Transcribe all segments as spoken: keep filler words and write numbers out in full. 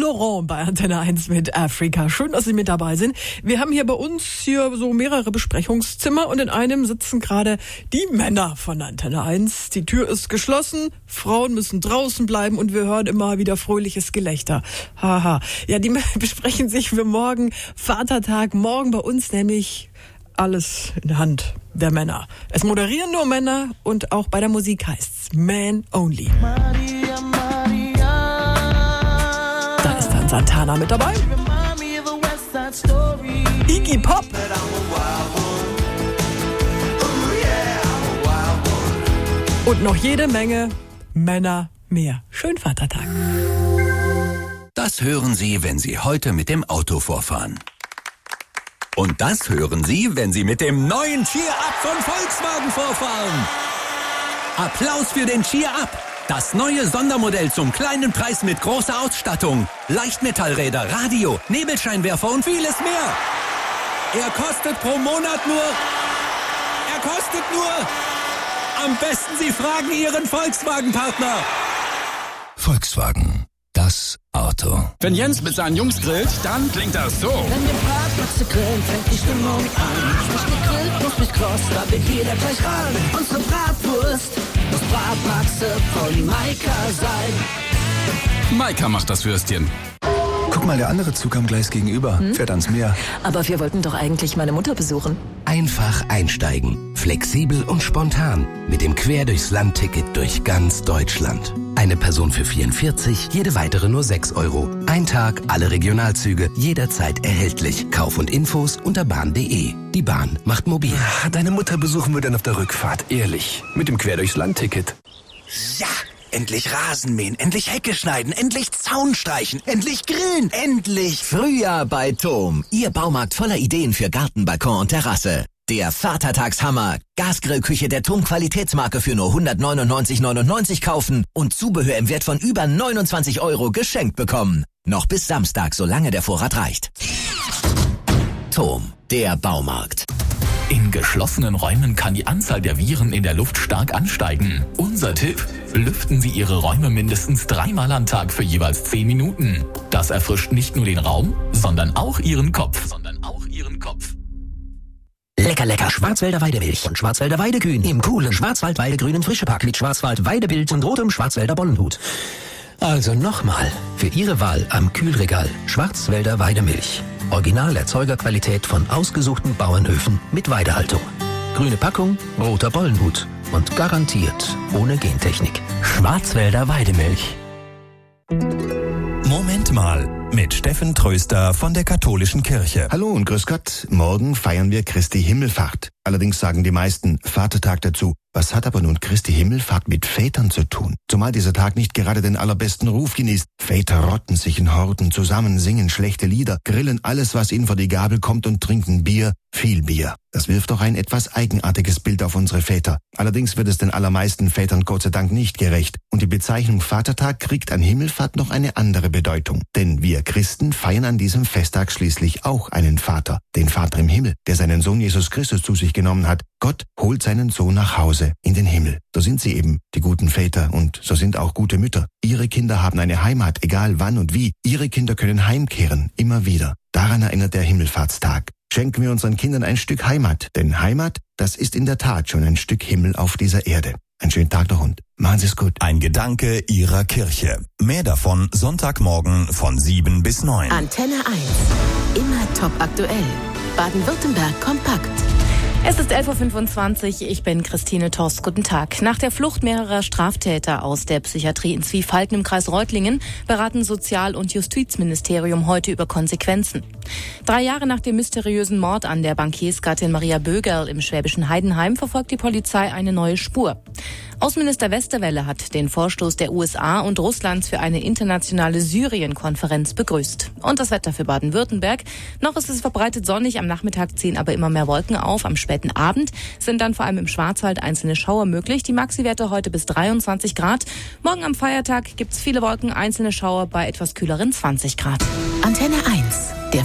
Laurent bei Antenne eins mit Afrika. Schön, dass Sie mit dabei sind. Wir haben hier bei uns hier so mehrere Besprechungszimmer und in einem sitzen gerade die Männer von Antenne eins. Die Tür ist geschlossen, Frauen müssen draußen bleiben und wir hören immer wieder fröhliches Gelächter. Haha. Ja, die besprechen sich für morgen, Vatertag, morgen bei uns nämlich alles in der Hand der Männer. Es moderieren nur Männer und auch bei der Musik heißt's Man Only. Maria, Maria. Da ist dann Santana mit dabei. Iggy Pop. Und noch jede Menge Männer mehr. Schönen Vatertag. Das hören Sie, wenn Sie heute mit dem Auto vorfahren. Und das hören Sie, wenn Sie mit dem neuen Cheer-Up von Volkswagen vorfahren. Applaus für den Cheer-Up. Das neue Sondermodell zum kleinen Preis mit großer Ausstattung. Leichtmetallräder, Radio, Nebelscheinwerfer und vieles mehr. Er kostet pro Monat nur... Er kostet nur... Am besten Sie fragen Ihren Volkswagen-Partner. Volkswagen. Das Auto. Wenn Jens mit seinen Jungs grillt, dann klingt das so. Wenn wir Bratwürste grillen, fängt die Stimmung an. Frisch gegrillt, knusprig kross, da will jeder gleich ran. Unsere Bratwurst muss Bratmaxe von Maika sein. Maika macht das Würstchen. Guck mal, der andere Zug am Gleis gegenüber. Hm? Fährt ans Meer. Aber wir wollten doch eigentlich meine Mutter besuchen. Einfach einsteigen. Flexibel und spontan. Mit dem Quer durchs Land-Ticket durch ganz Deutschland. Eine Person für vierundvierzig, jede weitere nur sechs Euro. Ein Tag, alle Regionalzüge, jederzeit erhältlich. Kauf und Infos unter bahn punkt de. Die Bahn macht mobil. Deine Mutter besuchen wir dann auf der Rückfahrt, ehrlich. Mit dem Quer durchs Land-Ticket. Ja! Endlich Rasen mähen, endlich Hecke schneiden, endlich Zaun streichen, endlich grillen, endlich... Frühjahr bei Thom. Ihr Baumarkt voller Ideen für Garten, Balkon und Terrasse. Der Vatertagshammer. Gasgrillküche der Thom Qualitätsmarke für nur hundertneunundneunzig neunundneunzig kaufen und Zubehör im Wert von über neunundzwanzig Euro geschenkt bekommen. Noch bis Samstag, solange der Vorrat reicht. Thom, der Baumarkt. In geschlossenen Räumen kann die Anzahl der Viren in der Luft stark ansteigen. Unser Tipp: Lüften Sie Ihre Räume mindestens dreimal am Tag für jeweils zehn Minuten. Das erfrischt nicht nur den Raum, sondern auch Ihren Kopf. Sondern auch Ihren Kopf. Lecker, lecker Schwarzwälder Weidemilch und Schwarzwälder Weidekühn im coolen Schwarzwald-Weidegrünen Frischepack mit Schwarzwald-Weidebild und rotem Schwarzwälder Bollenhut. Also nochmal, für Ihre Wahl am Kühlregal Schwarzwälder Weidemilch. Original Erzeugerqualität von ausgesuchten Bauernhöfen mit Weidehaltung. Grüne Packung, roter Bollenhut und garantiert ohne Gentechnik. Schwarzwälder Weidemilch. Moment mal, mit Steffen Tröster von der Katholischen Kirche. Hallo und grüß Gott, morgen feiern wir Christi Himmelfahrt. Allerdings sagen die meisten Vatertag dazu. Was hat aber nun Christi Himmelfahrt mit Vätern zu tun? Zumal dieser Tag nicht gerade den allerbesten Ruf genießt. Väter rotten sich in Horden zusammen, singen schlechte Lieder, grillen alles, was ihnen vor die Gabel kommt und trinken Bier, viel Bier. Das wirft doch ein etwas eigenartiges Bild auf unsere Väter. Allerdings wird es den allermeisten Vätern Gott sei Dank nicht gerecht. Und die Bezeichnung Vatertag kriegt an Himmelfahrt noch eine andere Bedeutung. Denn wir Christen feiern an diesem Festtag schließlich auch einen Vater. Den Vater im Himmel, der seinen Sohn Jesus Christus zu sich genommen hat. Gott holt seinen Sohn nach Hause, in den Himmel. So sind sie eben, die guten Väter, und so sind auch gute Mütter. Ihre Kinder haben eine Heimat, egal wann und wie. Ihre Kinder können heimkehren, immer wieder. Daran erinnert der Himmelfahrtstag. Schenken wir unseren Kindern ein Stück Heimat. Denn Heimat, das ist in der Tat schon ein Stück Himmel auf dieser Erde. Einen schönen Tag noch und machen Sie es gut. Ein Gedanke Ihrer Kirche. Mehr davon Sonntagmorgen von sieben bis neun. Antenne eins. Immer top aktuell. Baden-Württemberg kompakt. Es ist elf Uhr fünfundzwanzig, ich bin Christine Torst. Guten Tag. Nach der Flucht mehrerer Straftäter aus der Psychiatrie in Zwiefalten im Kreis Reutlingen beraten Sozial- und Justizministerium heute über Konsequenzen. Drei Jahre nach dem mysteriösen Mord an der Bankiersgattin Maria Bögerl im schwäbischen Heidenheim verfolgt die Polizei eine neue Spur. Außenminister Westerwelle hat den Vorstoß der U S A und Russlands für eine internationale Syrien-Konferenz begrüßt. Und das Wetter für Baden-Württemberg. Noch ist es verbreitet sonnig, am Nachmittag ziehen aber immer mehr Wolken auf. Am späten Abend sind dann vor allem im Schwarzwald einzelne Schauer möglich. Die Maxi-Werte heute bis dreiundzwanzig Grad. Morgen am Feiertag gibt's viele Wolken, einzelne Schauer bei etwas kühleren zwanzig Grad. Antenne eins, der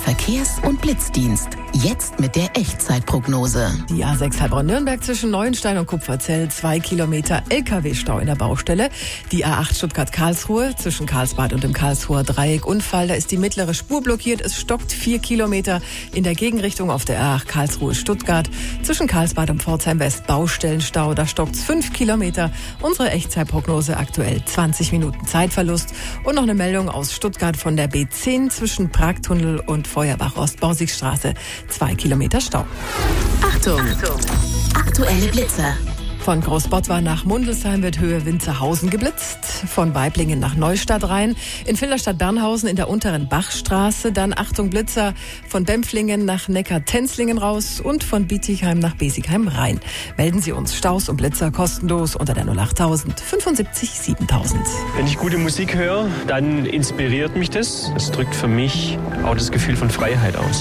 Verkehrs- und Blitzdienst. Jetzt mit der Echtzeitprognose. Die A sechs Heilbronn-Nürnberg zwischen Neuenstein und Kupferzell, zwei Kilometer L K W-Stau in der Baustelle. Die A acht Stuttgart-Karlsruhe zwischen Karlsbad und dem Karlsruher Dreieck Unfall. Da ist die mittlere Spur blockiert. Es stockt vier Kilometer in der Gegenrichtung auf der A acht Karlsruhe-Stuttgart. Zwischen Karlsbad und Pforzheim West Baustellenstau. Da stockt's fünf Kilometer. Unsere Echtzeitprognose aktuell zwanzig Minuten Zeitverlust. Und noch eine Meldung aus Stuttgart von der B zehn zwischen Pragtunnel und Feuerbach-Ost-Borsigstraße. Zwei Kilometer Stau. Achtung! Achtung. Aktuelle Blitzer. Von Großbottwar nach Mundelsheim wird Höhe Winzerhausen geblitzt. Von Weiblingen nach Neustadt rein. In Filderstadt-Bernhausen in der unteren Bachstraße. Dann Achtung Blitzer von Bempflingen nach Neckar-Tenzlingen raus und von Bietigheim nach Besigheim rein. Melden Sie uns Staus und Blitzer kostenlos unter der null achttausend fünfundsiebzig siebentausend. Wenn ich gute Musik höre, dann inspiriert mich das. Es drückt für mich auch das Gefühl von Freiheit aus.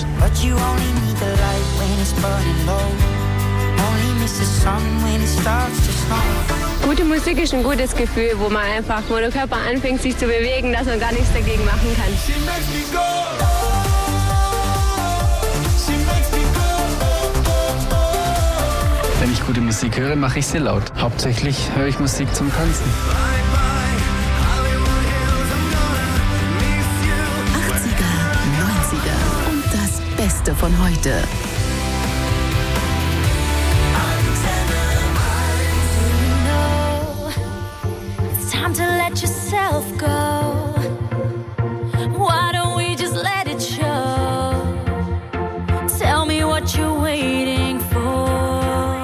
Gute Musik ist ein gutes Gefühl, wo man einfach, wo der Körper anfängt sich zu bewegen, dass man gar nichts dagegen machen kann. Wenn ich gute Musik höre, mache ich sie laut. Hauptsächlich höre ich Musik zum Tanzen. achtziger, neunziger und das Beste von heute. Time to let yourself go. Why don't we just let it show? Tell me what you're waiting for.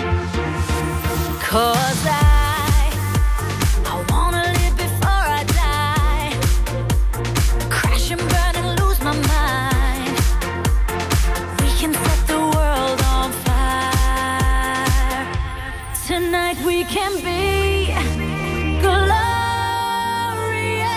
Cause I, I wanna live before I die. Crash and burn and lose my mind. We can set the world on fire. Tonight we can be glorious.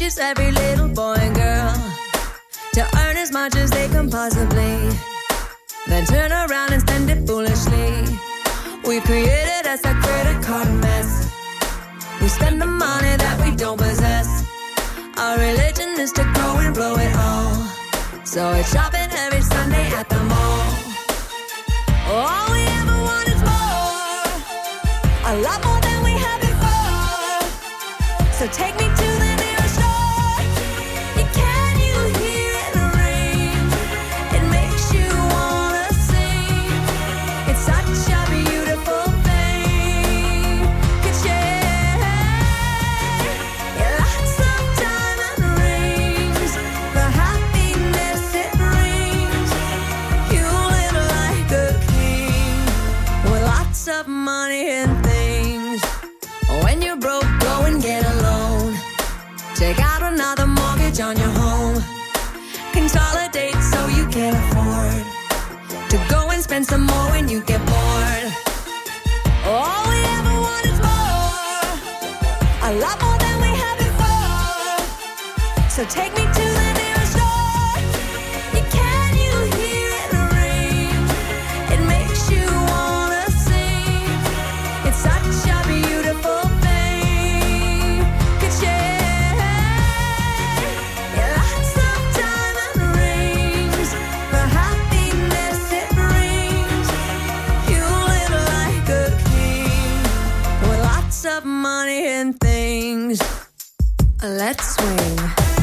purchase every little boy and girl to earn as much as they can possibly, then turn around and spend it foolishly. We've created us a credit card mess. We spend the money that we don't possess. Our religion is to go and blow it all. So it's shopping every Sunday at the mall. All we ever want is more, a lot more than we had before. So take me to the nearest store. You can you hear it ring? It makes you wanna sing. It's such a beautiful thing. Ka-ching. Yeah, lots of diamond rings, the happiness it brings. You live like a king with lots of money and things. When you're broke, go and get a loan. Take out another mortgage on your home. Consolidate so you can afford to go and spend some more when you get bored. All we ever want is more, a lot more than we had before. So take me to the nearest store. You can you hear it ring? It makes you wanna sing. It's such a beautiful thing. Ka-ching. Yeah, lots of diamond rings, the happiness it brings. You live like a king with lots of money and things. Let's swing.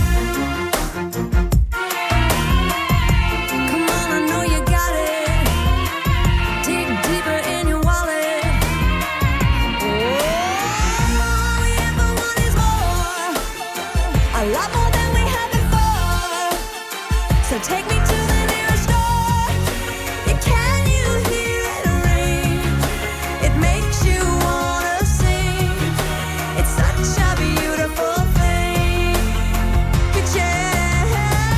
Come on, I know you got it. Dig deeper in your wallet. All we ever want is more, a lot more than we had before. So take me to the nearest store. You can you hear it ring? It makes you wanna sing. It's such a beautiful thing. Ka-ching.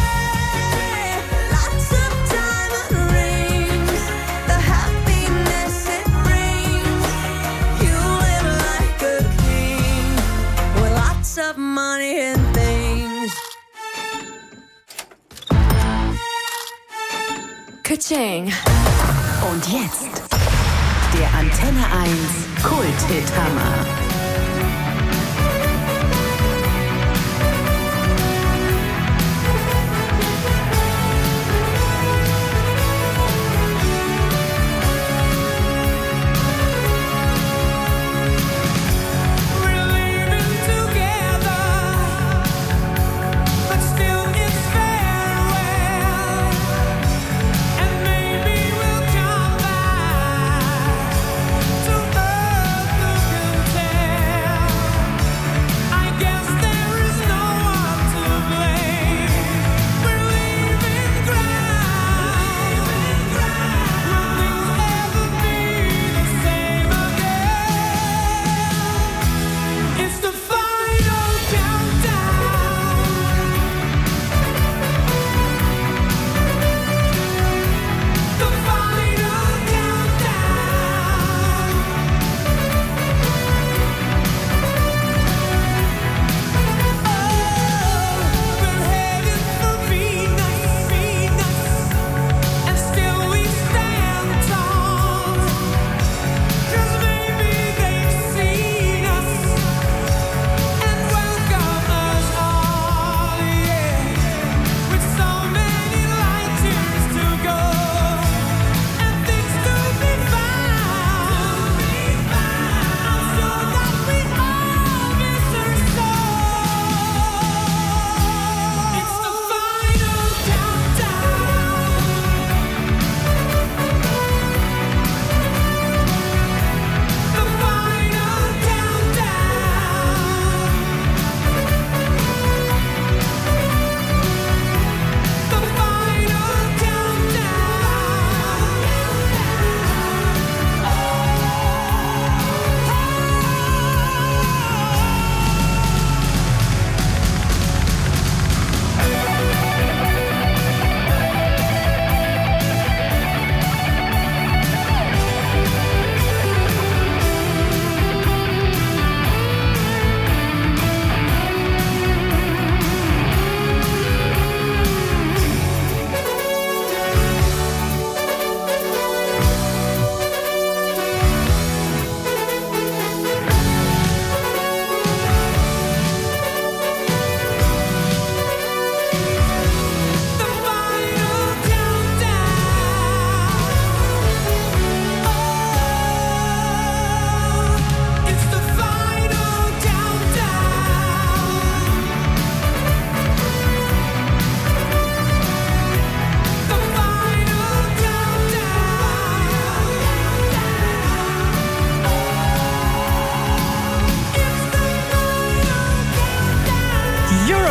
Lots of diamond rings, the happiness it brings. You live like a king with lots of money and things. Ka-ching. Und jetzt der Antenne eins Kult-Hit-Hammer. Tell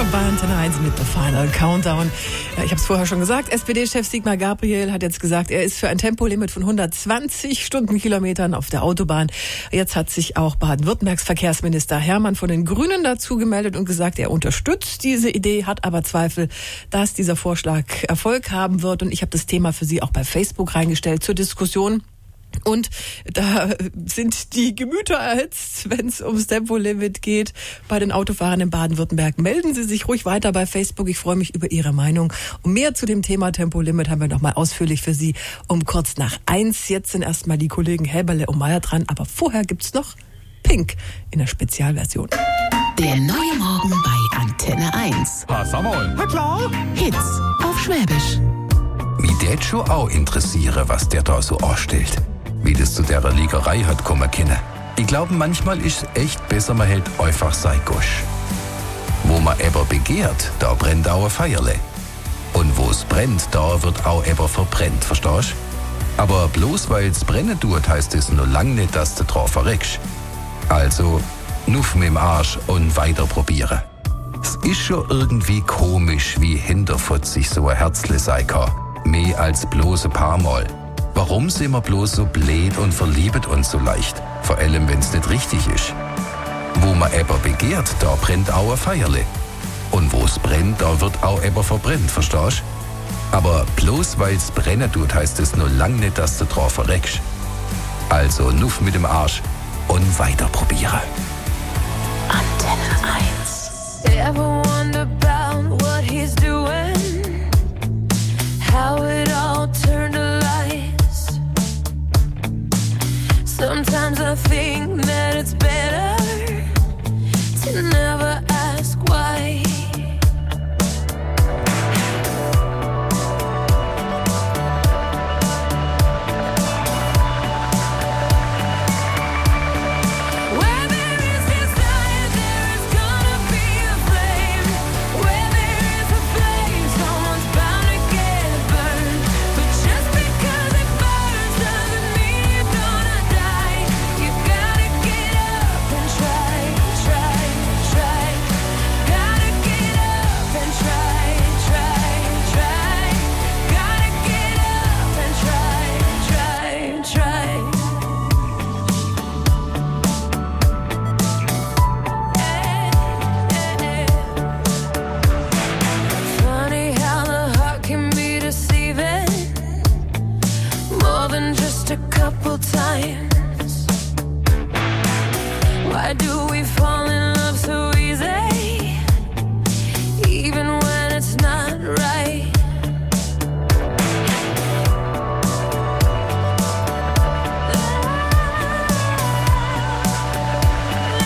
bei Antenne eins mit The Final Countdown. Ja, ich habe es vorher schon gesagt, S P D-Chef Sigmar Gabriel hat jetzt gesagt, er ist für ein Tempolimit von hundertzwanzig Stundenkilometern auf der Autobahn. Jetzt hat sich auch Baden-Württembergs Verkehrsminister Hermann von den Grünen dazu gemeldet und gesagt, er unterstützt diese Idee, hat aber Zweifel, dass dieser Vorschlag Erfolg haben wird. Und ich habe das Thema für Sie auch bei Facebook reingestellt zur Diskussion. Und da sind die Gemüter erhitzt, wenn es ums Tempolimit geht. Bei den Autofahrern in Baden-Württemberg melden Sie sich ruhig weiter bei Facebook. Ich freue mich über Ihre Meinung. Und mehr zu dem Thema Tempolimit haben wir nochmal ausführlich für Sie um kurz nach eins. Jetzt sind erstmal die Kollegen Häberle und Meier dran. Aber vorher gibt's noch Pink in der Spezialversion. Der neue Morgen bei Antenne eins. Was haben wir? Na klar. Hits auf Schwäbisch. Mich tät schon auch interessiere, was der da so anstellt. Wie das zu der Liegerei hat kommen können. Ich glaube, manchmal ist es echt besser, man hält einfach sein Gosch. Wo man aber begehrt, da brennt auch ein Feierle. Und wo es brennt, da wird auch aber verbrennt, verstehst? Aber bloß weil es brennen tut, heißt es noch lang nicht, dass du drauf verreckst. Also, nuff mit dem Arsch und weiter probieren. Es ist schon irgendwie komisch, wie hinterfutzig so ein Herzle sein kann. Mehr als bloß ein paar Mal. Warum sind wir bloß so blöd und verliebet uns so leicht? Vor allem, wenn's nicht richtig ist. Wo man aber begehrt, da brennt auch ein Feierle. Und wo's brennt, da wird auch aber verbrennt, verstehst? Aber bloß weil's brennen tut, heißt es nur lang nicht, dass du drauf verreckst. Also nuff mit dem Arsch und weiter probieren. Antenne eins. Ever wonder about what he's doing? How it all turned to lies. Sometimes I think that it's better to never ask why. Where there is desire, there is gonna be a flame. Where there is a flame, someone's bound to get burned. But just because it burns doesn't mean you're gonna die. You gotta get up and try, try, try. Gotta get up and try, try, try. Gotta get up and try, try, try. Funny how the heart can be deceiving more than just a couple times. Why do we fall